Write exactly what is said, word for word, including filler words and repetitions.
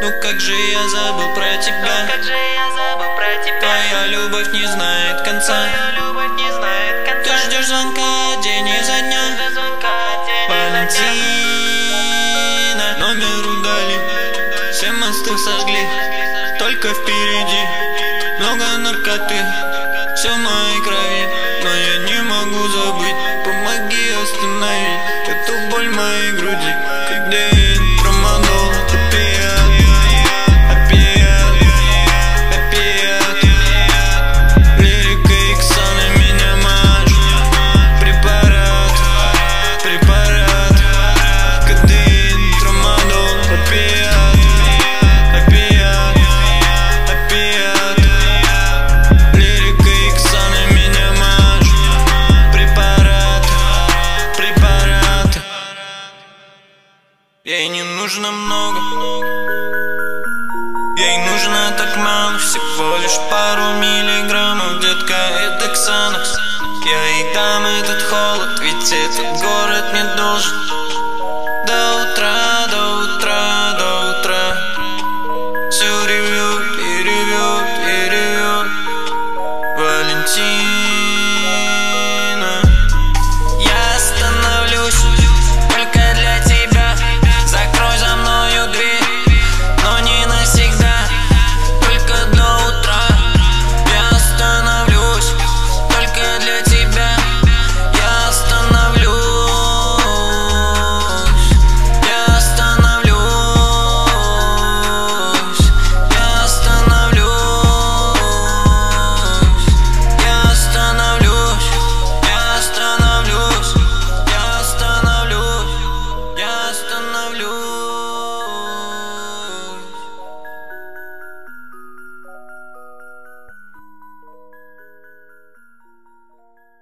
Ну как же я забыл про тебя, как же я забыл про тебя. Твоя любовь не знает конца, Твоя любовь не знает конца. Ты ждешь звонка день изо дня, До звонка день изо дня. Валентина, номер удали, все мосты сожгли, только впереди много наркоты, все в моей крови, но я не могу забыть. Помоги остановить эту боль в моей груди, когда я трамадол, опиат, опиат, опиат. Лирика Иксана меня мажет, препарат, препарат. Кадеин, трамадол, опиат, опиат, опиат. Лирика Иксана меня мажет, препарат, препарат. Ей не нужно много, ей нужно так мало, всего лишь пару миллиграммов, детка, это Ксанакс. Я ей дам этот холод, ведь этот город не должен до утра, до утра.